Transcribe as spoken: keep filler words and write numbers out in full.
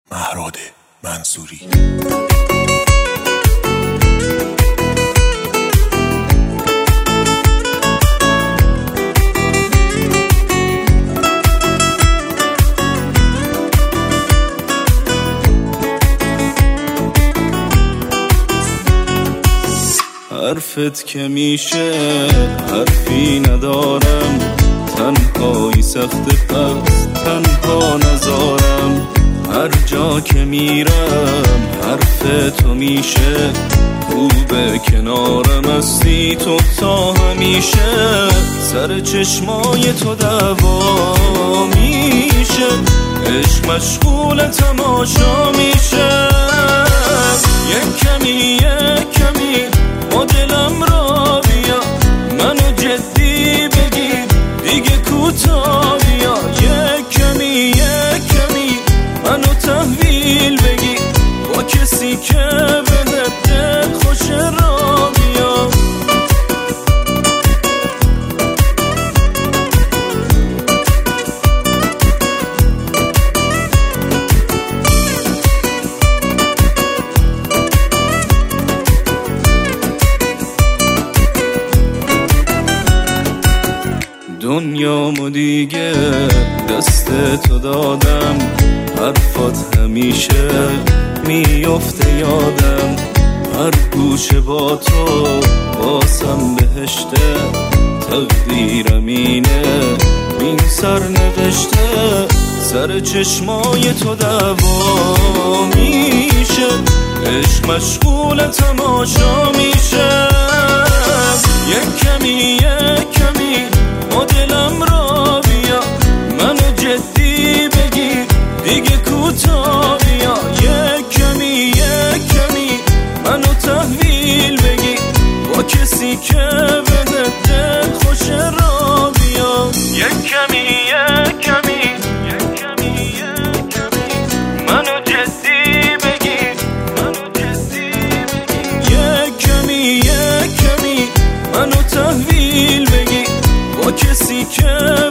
مهراد منصوری. حرفت که میشه حرفی ندارم، تنهایی سخت پس تنها نذارم. هر جا که میرم حرف تو میشه، خوبه کنارم هستی تو تا همیشه. سر چشمای تو دعوا میشه، عشق مشغول تماشا میشه. یک کمی یک کمی با دلم را بیا، منو جدی بگیر دیگه کوتاه بیا. یک کمی یک کمی منو تحویل بگیر، با کسی که بده دل خوش را بیا. دنیامو دیگه دست تو دادم، حرفات همیشه میفته یادم. هر گوشه با تو واسم بهشته، تقدیرم اینه این سر نوشته. سر چشمای تو دعوا میشه، عشق مشغول تماشا میشه. یک کمی یک کمی با دلم را بیا، منو جدی بگیر دیگه کوتاه بیا. یک کمی یک کمی منو تحویل بگیر، با کسی که بده دل خوش را بیا. یک کمی یک کمی یک کمی یک کمی منو جدی بگیر منو جدی بگیر. یک کمی یک کمی منو تحویل بگیر، با کسی که